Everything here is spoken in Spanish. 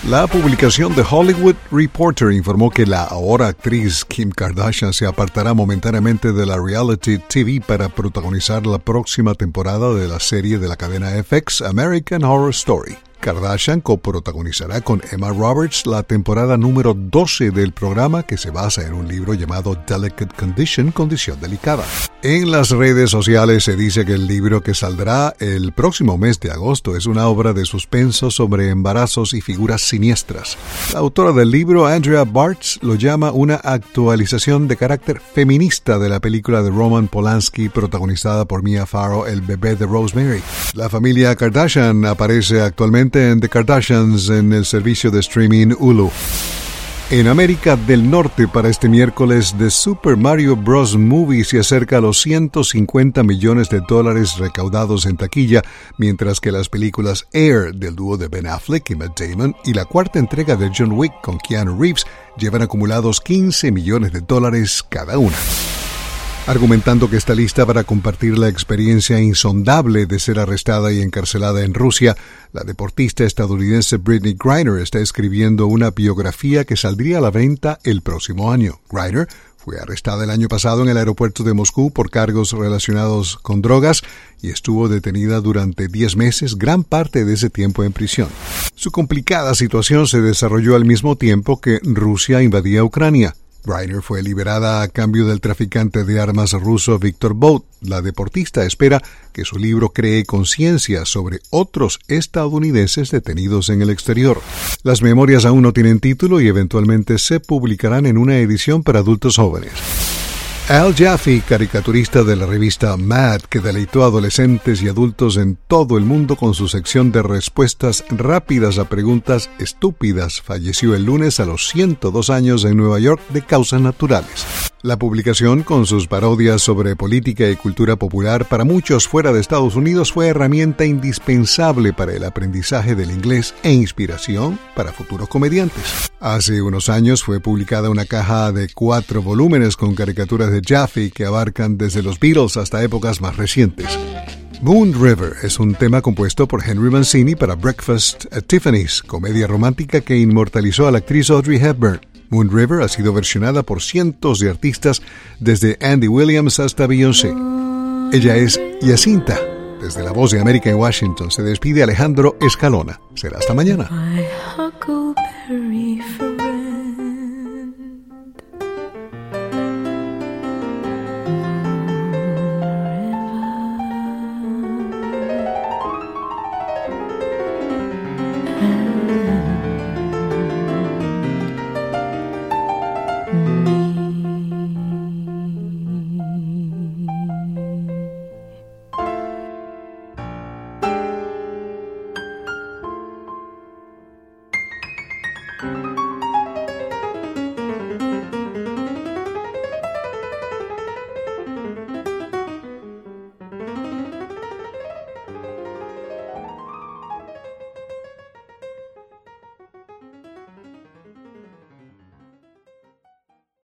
La publicación The Hollywood Reporter informó que la ahora actriz Kim Kardashian se apartará momentáneamente de la reality TV para protagonizar la próxima temporada de la serie de la cadena FX American Horror Story. Kardashian coprotagonizará con Emma Roberts la temporada número 12 del programa, que se basa en un libro llamado Delicate Condition, Condición Delicada. En las redes sociales se dice que el libro, que saldrá el próximo mes de agosto, es una obra de suspenso sobre embarazos y figuras siniestras. La autora del libro, Andrea Bartz, lo llama una actualización de carácter feminista de la película de Roman Polanski protagonizada por Mia Farrow, El bebé de Rosemary. La familia Kardashian aparece actualmente en The Kardashians en el servicio de streaming Hulu. En América del Norte, para este miércoles, The Super Mario Bros. Movie se acerca a los $150 millones recaudados en taquilla, mientras que las películas Air del dúo de Ben Affleck y Matt Damon y la cuarta entrega de John Wick con Keanu Reeves llevan acumulados $15 millones cada una. Argumentando que está lista para compartir la experiencia insondable de ser arrestada y encarcelada en Rusia, la deportista estadounidense Brittney Griner está escribiendo una biografía que saldría a la venta el próximo año. Griner fue arrestada el año pasado en el aeropuerto de Moscú por cargos relacionados con drogas y estuvo detenida durante 10 meses, gran parte de ese tiempo en prisión. Su complicada situación se desarrolló al mismo tiempo que Rusia invadía Ucrania. Griner fue liberada a cambio del traficante de armas ruso Viktor Bout. La deportista espera que su libro cree conciencia sobre otros estadounidenses detenidos en el exterior. Las memorias aún no tienen título y eventualmente se publicarán en una edición para adultos jóvenes. Al Jaffee, caricaturista de la revista Mad, que deleitó a adolescentes y adultos en todo el mundo con su sección de respuestas rápidas a preguntas estúpidas, falleció el lunes a los 102 años en Nueva York de causas naturales. La publicación, con sus parodias sobre política y cultura popular para muchos fuera de Estados Unidos, fue herramienta indispensable para el aprendizaje del inglés e inspiración para futuros comediantes. Hace unos años fue publicada una caja de 4 volúmenes con caricaturas de Jaffee que abarcan desde los Beatles hasta épocas más recientes. Moon River es un tema compuesto por Henry Mancini para Breakfast at Tiffany's, comedia romántica que inmortalizó a la actriz Audrey Hepburn. Moon River ha sido versionada por cientos de artistas, desde Andy Williams hasta Beyoncé. Ella es Jacinta. Desde La Voz de América en Washington se despide Alejandro Escalona. Será hasta mañana.